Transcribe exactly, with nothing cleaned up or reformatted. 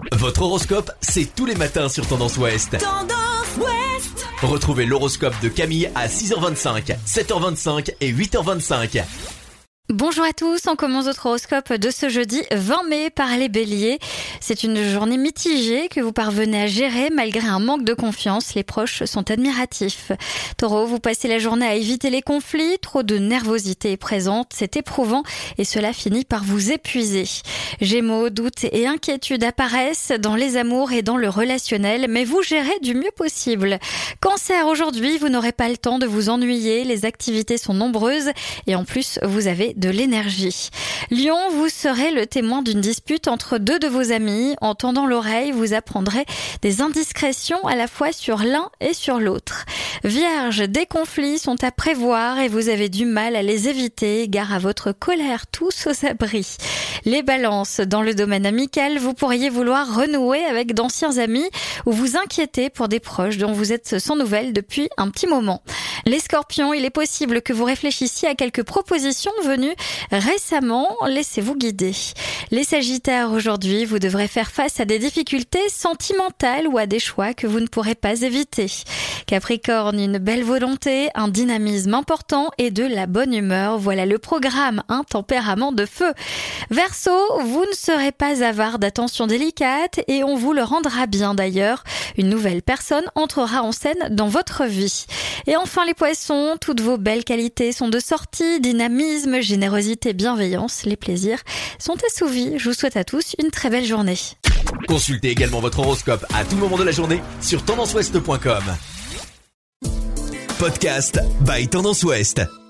Votre horoscope, c'est tous les matins sur Tendance Ouest. Tendance Ouest. Retrouvez l'horoscope de Camille à six heures vingt-cinq, sept heures vingt-cinq et huit heures vingt-cinq. Bonjour à tous, on commence notre horoscope de ce jeudi vingt mai par les béliers. C'est une journée mitigée que vous parvenez à gérer malgré un manque de confiance. Les proches sont admiratifs. Taureau, vous passez la journée à éviter les conflits. Trop de nervosité est présente, c'est éprouvant et cela finit par vous épuiser. Gémeaux, doutes et inquiétudes apparaissent dans les amours et dans le relationnel, mais vous gérez du mieux possible. Cancer, aujourd'hui, vous n'aurez pas le temps de vous ennuyer. Les activités sont nombreuses et en plus, vous avez de l'énergie. Lion, vous serez le témoin d'une dispute entre deux de vos amis. En tendant l'oreille, vous apprendrez des indiscrétions à la fois sur l'un et sur l'autre. Vierge, des conflits sont à prévoir et vous avez du mal à les éviter. Gare à votre colère, tous aux abris. Les balances, dans le domaine amical, vous pourriez vouloir renouer avec d'anciens amis ou vous inquiéter pour des proches dont vous êtes sans nouvelles depuis un petit moment. Les scorpions, il est possible que vous réfléchissiez à quelques propositions venues récemment, laissez-vous guider. Les sagittaires, aujourd'hui, vous devrez faire face à des difficultés sentimentales ou à des choix que vous ne pourrez pas éviter. Capricorne, une belle volonté, un dynamisme important et de la bonne humeur, voilà le programme, un tempérament de feu. Verseau, vous ne serez pas avare d'attention délicate et on vous le rendra bien d'ailleurs. Une nouvelle personne entrera en scène dans votre vie. Et enfin les poissons, toutes vos belles qualités sont de sortie, dynamisme, générosité, bienveillance, les plaisirs sont assouvis. Je vous souhaite à tous une très belle journée. Consultez également votre horoscope à tout moment de la journée sur tendance ouest point com. Podcast by Tendance Ouest.